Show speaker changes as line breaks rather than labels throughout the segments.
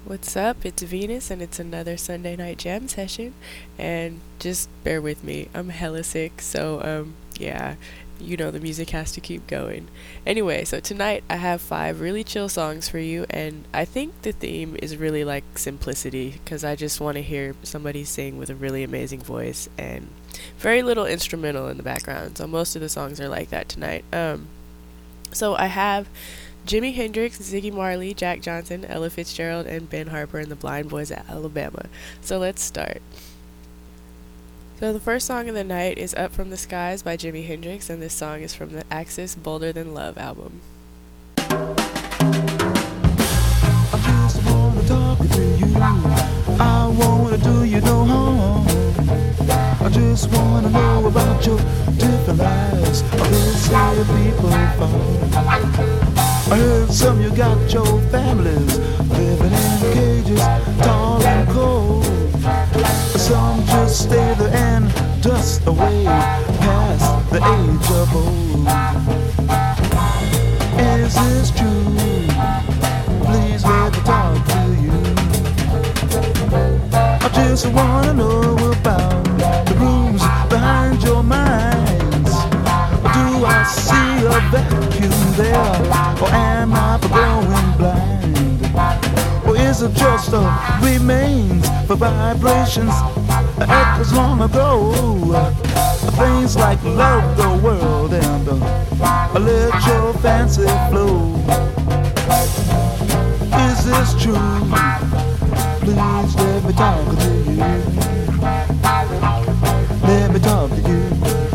What's up? It's Venus, and it's another Sunday night jam session. And just bear with me, I'm hella sick, so yeah, the music has to keep going. Anyway, so tonight I have 5 really chill songs for you, and I think the theme is really like simplicity, because I just want to hear somebody sing with a really amazing voice and very little instrumental in the background. So most of the songs are like that tonight. So I have Jimi Hendrix, Ziggy Marley, Jack Johnson, Ella Fitzgerald, and Ben Harper and the Blind Boys of Alabama. So let's start. So the first song of the night is Up From the Skies by Jimi Hendrix, and this song is from the Axis Bolder Than Love album.
I just wanna talk to you. I wanna do you no harm. I just wanna know about your different lives. This way people fall. I heard some you got your families living in cages, tall and cold. Some just stay there and dust away past the age of old. Is this true? Please let me talk to you. I just wanna know about the rooms behind your minds. Do I see a vacuum there, or am I going blind? Or is it just a remains for vibrations echoes long ago? Things like love the world and let your fancy flow. Is this true? Please let me talk to you. Let me talk to you.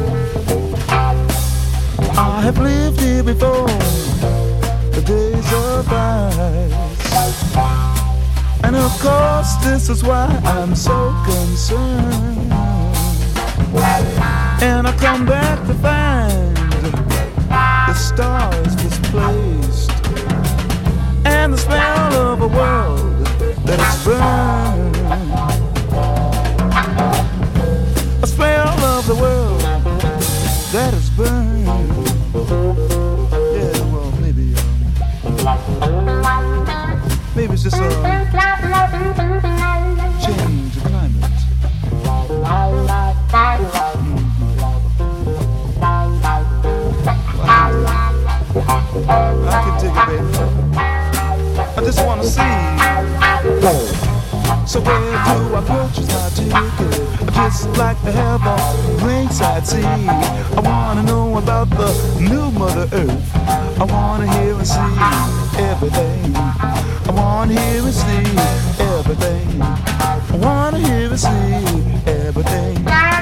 I have lived here before, the days of ice. And of course this is why I'm so concerned. And I come back to find the stars displaced, and the smell of a world that is burned. A smell of the world that is burned. Yeah, well, maybe it's just a change of climate. I can dig it, baby. I just wanna see. So where do I purchase my ticket? I just like to have a ringside seat. I wanna know about the new Mother Earth. I wanna hear and see everything. I wanna hear and see everything. I wanna hear and see everything.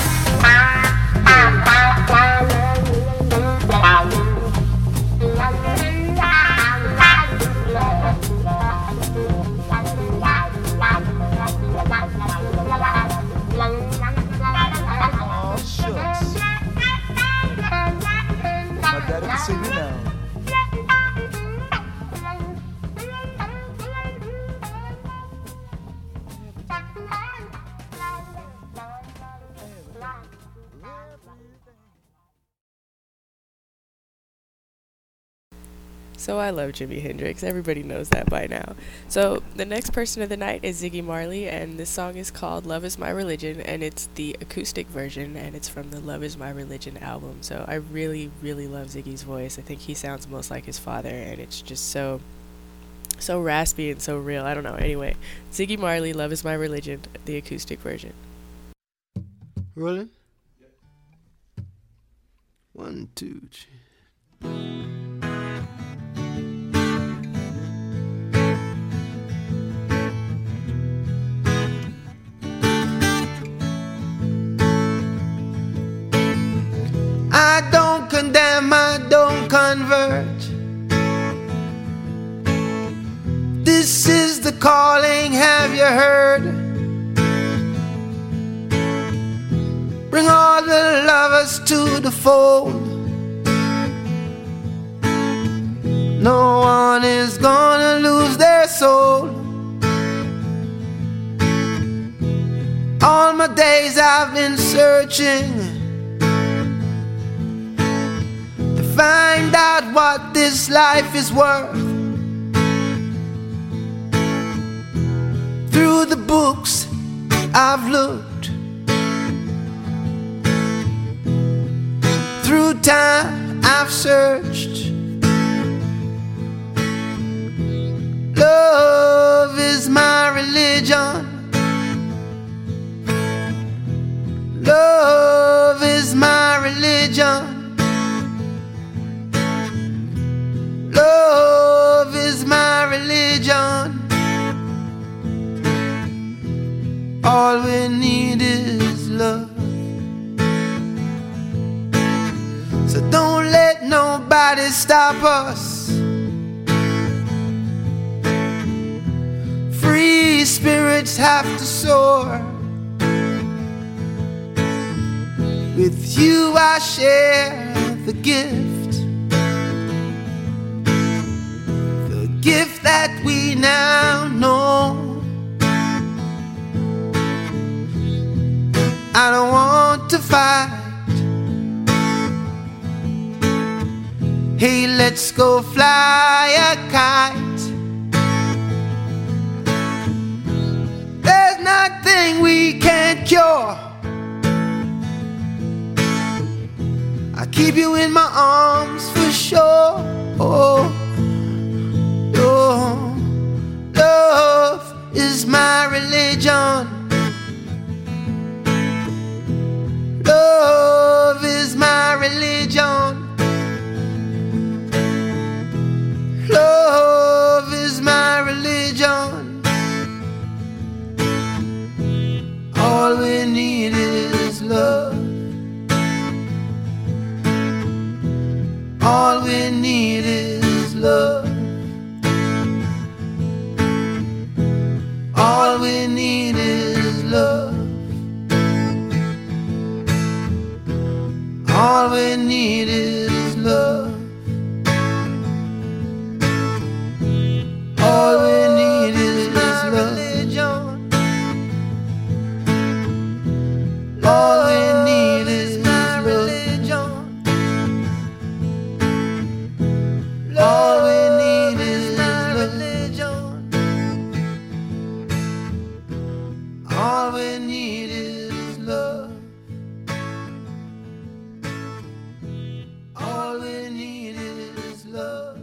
So I love Jimi Hendrix. Everybody knows that by now. So the next person of the night is Ziggy Marley, and this song is called Love Is My Religion, and it's the acoustic version, and it's from the Love Is My Religion album. So I really, really love Ziggy's voice. I think he sounds most like his father, and it's just so raspy and so real. I don't know. Anyway, Ziggy Marley, Love Is My Religion, the acoustic version.
Rolling? 1, 2, 3. I don't condemn, I don't convert. This is the calling, have you heard? Bring all the lovers to the fold. No one is gonna lose their soul. All my days I've been searching find out what this life is worth. books I've looked, through time I've searched. Love is my religion. Love is my religion. Love is my religion. All we need is love. So don't let nobody stop us. Free spirits have to soar. With you I share the gift, the gift that we now know. I don't want to fight. Hey, let's go fly a kite. There's nothing we can't cure. I keep you in my arms for sure. Oh, oh, love is my religion. Love is my religion. Love is my religion. All we need is love. All we need is love. All we need is love. All we need is love. All we need is love. All we need is love. All we need is love. All we need is love. All we need is love.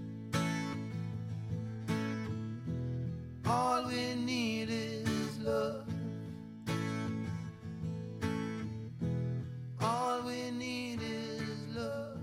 All we need is love. All we need is love.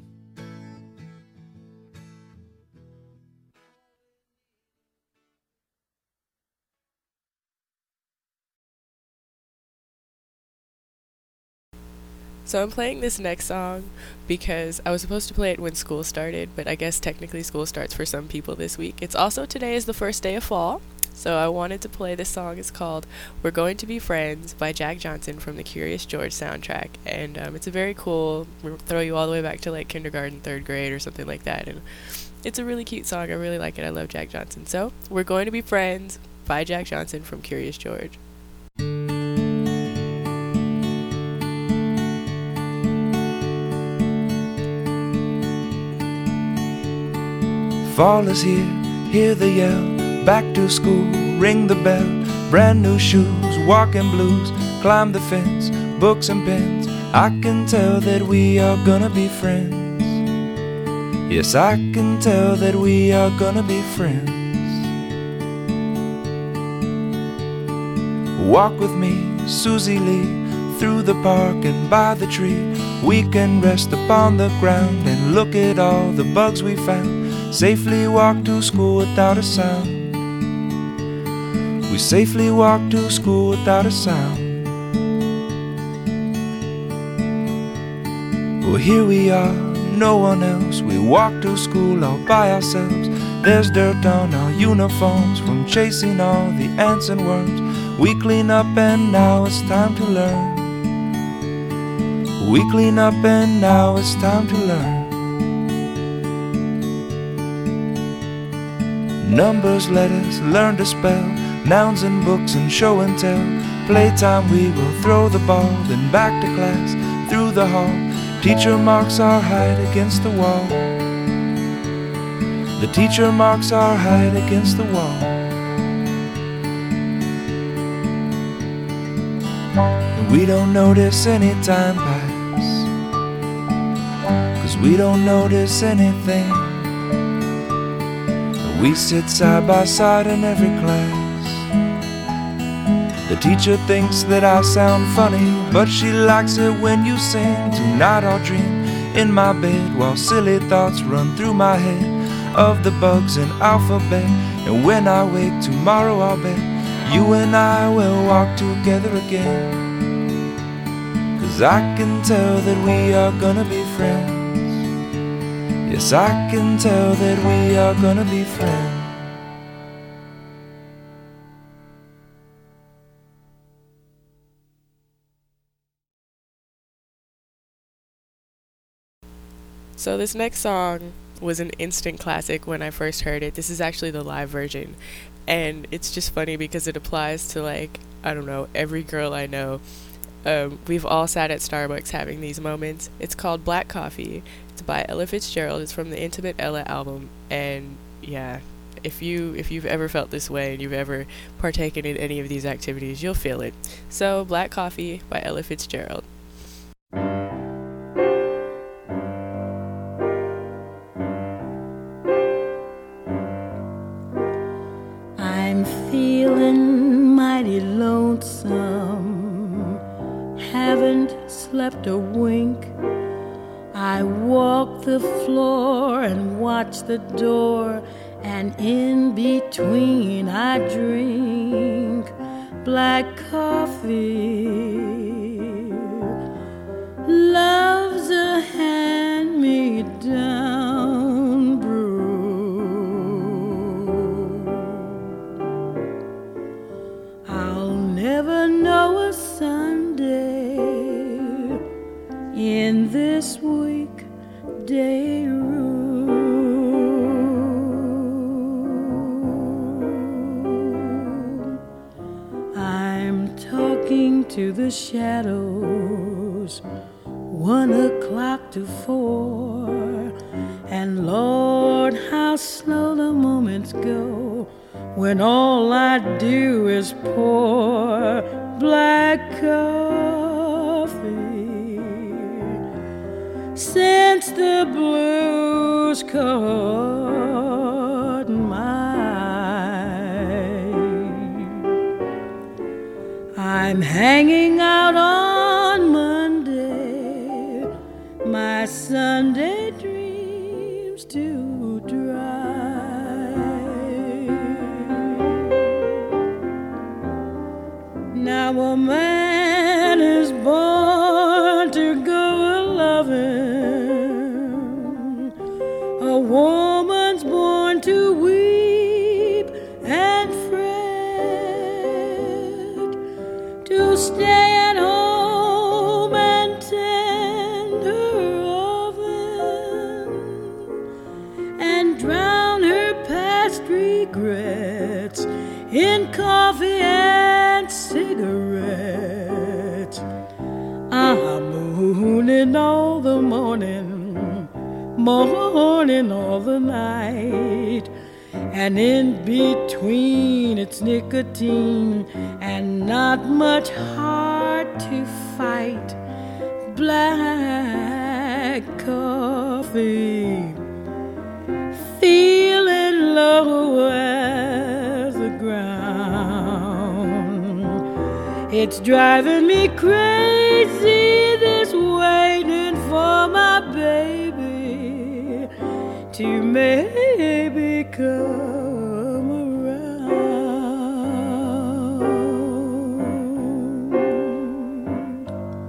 So I'm playing this next song because I was supposed to play it when school started, but I guess technically school starts for some people this week. It's also today is the first day of fall, so I wanted to play this song. It's called We're Going to Be Friends by Jack Johnson from the Curious George soundtrack, and it's a very cool, throw you all the way back to like kindergarten, 3rd grade or something like that, and it's a really cute song. I really like it. I love Jack Johnson. So We're Going to Be Friends by Jack Johnson from Curious George.
Fall is here, hear the yell, back to school, ring the bell, brand new shoes, walking blues, climb the fence, books and pens. I can tell that we are gonna be friends. Yes, I can tell that we are gonna be friends. Walk with me, Susie Lee, through the park and by the tree. We can rest upon the ground and look at all the bugs we found. Safely walk to school without a sound. We safely walk to school without a sound. Well, here we are, no one else. We walk to school all by ourselves. There's dirt on our uniforms from chasing all the ants and worms. We clean up and now it's time to learn. We clean up and now it's time to learn. Numbers, letters, learn to spell, nouns and books and show and tell. Playtime we will throw the ball, then back to class, through the hall. Teacher marks our height against the wall. The teacher marks our height against the wall. we don't notice any time pass, 'cause we don't notice anything. We sit side by side in every class. The teacher thinks that I sound funny, but she likes it when you sing. Tonight I'll dream in my bed while silly thoughts run through my head of the bugs in alphabet. And when I wake tomorrow, I'll bet you and I will walk together again. 'Cause I can tell that we are gonna be friends. Yes, I can tell that we are gonna be friends.
So this next song was an instant classic when I first heard it. This is actually the live version. And it's just funny because it applies to, like, I don't know, every girl I know. We've all sat at Starbucks having these moments. It's called Black Coffee. It's by Ella Fitzgerald. It's from the Intimate Ella album. And yeah, if you've ever felt this way and you've ever partaken in any of these activities, you'll feel it. So Black Coffee by Ella Fitzgerald.
I'm feeling mighty lonesome, haven't slept a wink. I walk the floor and watch the door, and in between I drink black coffee. Love's a hand-me-down brew. I'll never know a Sunday in this weekday room. I'm talking to the shadows, 1 o'clock to 4, and Lord, how slow the moments go when all I do is pour black coffee. Since the blues caught my eye, I'm hanging out on Monday, my Sunday dreams to dry. Now a man is born to go a-loving, a woman's born to weep and fret, to stay at home and tend her oven and drown her past regrets in coffee and cigarettes. I'm mooning all the morning, morning all the night, and in between it's nicotine and not much heart to fight. Black coffee, feeling low as the ground. It's driving me crazy, this waiting for my baby to maybe come around.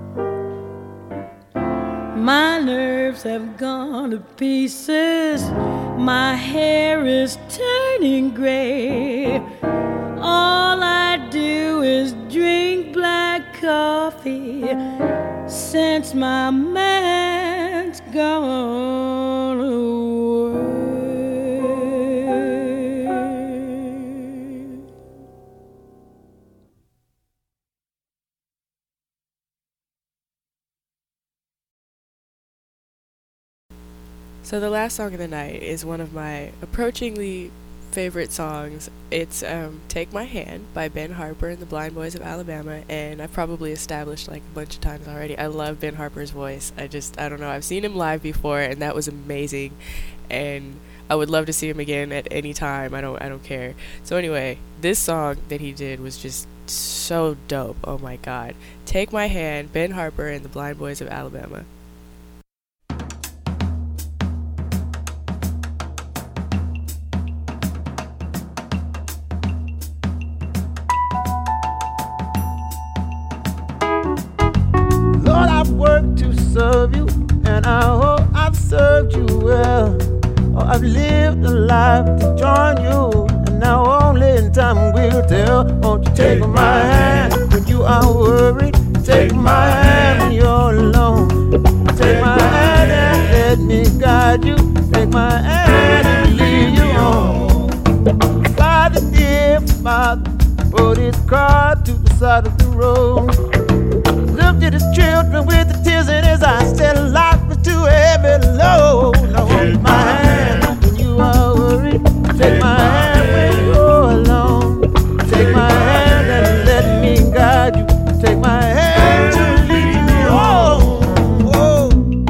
My nerves have gone to pieces, my hair is turning gray. All I do is drink black coffee since my man's gone away.
So the last song of the night is one of my approachingly favorite songs. It's Take My Hand by Ben Harper and the Blind Boys of Alabama, and I've probably established like a bunch of times already, I love Ben Harper's voice. I don't know, I've seen him live before and that was amazing, and I would love to see him again at any time. I don't care. So anyway, this song that he did was just so dope. Oh my god. Take My Hand, Ben Harper and the Blind Boys of Alabama.
Lord, I've worked to serve you, and I hope I've served you well. Oh, I've lived a life to join you, and now only in time will tell. Won't you take my hand when you are worried? Take my hand when you're alone. Take my hand and let me guide you. Take my hand and lead you on. Father, dear Father, put his car to the side of the road. Looked at his children with the tears in his eyes, still life was too heavy load. Now hold my hand when you are worried. Take my hand when you're alone. Take my hand and let me guide you. Take my hand to lead me home. Oh.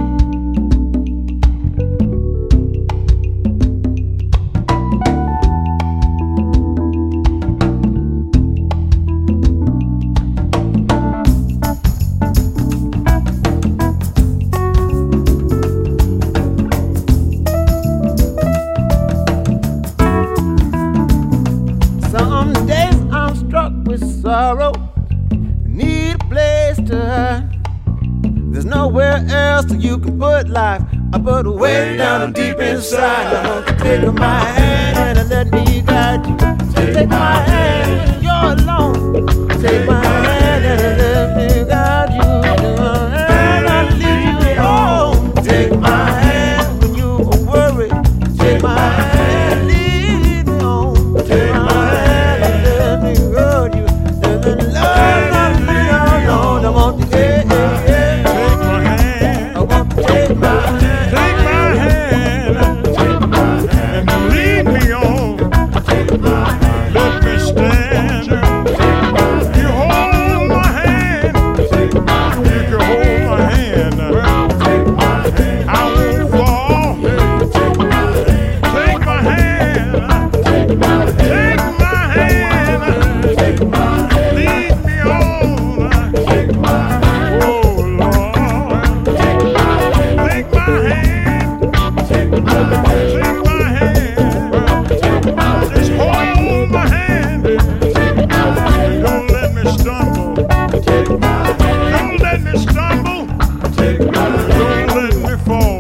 Some days I'm struck with sorrow, need a place to hide. There's nowhere else that you can put life. I put it way down deep inside. I want you to take my hand and let me guide you. Take my hand when you're alone. Take my hand and let me guide you. Take my hand and lead you home. Take my hand when you are worried. Take my hand, lead me home. Take my hand and let me guide you. There's a love not leave alone. I want to take my hand. I want to take my hand.
Take my hand and lead me on. Let me stand. You hold my hand. You can hold my hand. I won't fall. Take my hand. Take my hand. Lead me on. Oh Lord. Take my hand. Take my hand. Just hold my hand. Don't let me stumble. Don't let me stumble. Don't let me fall.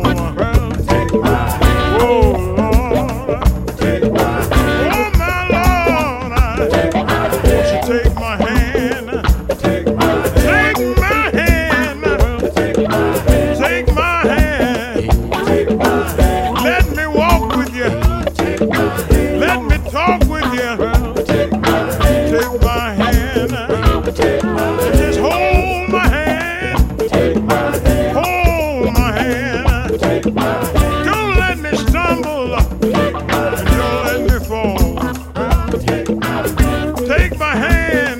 Oh Lord. Oh my Lord. Won't you take my hand? Take my hand. Take my hand. Let me walk with you. Let me talk with you. Take my hand. Just hold my hand. Hold my hand. Don't let me stumble. And don't let me fall. Take my hand.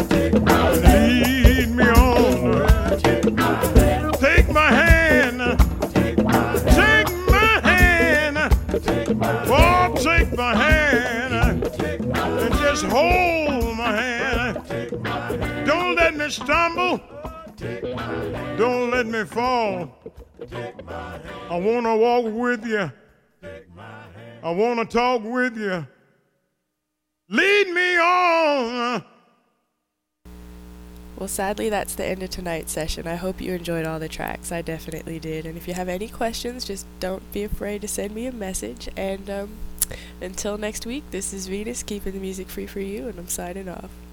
Lead me on. Take my hand. Take my hand. Oh, take my hand. And just hold my hand. Don't let me stumble. Don't let me fall. I want to walk with you. I want to talk with you. Lead me on.
Well, sadly, that's the end of tonight's session. I hope you enjoyed all the tracks. I definitely did. And if you have any questions, just don't be afraid to send me a message. And until next week, this is Venus, keeping the music free for you, and I'm signing off.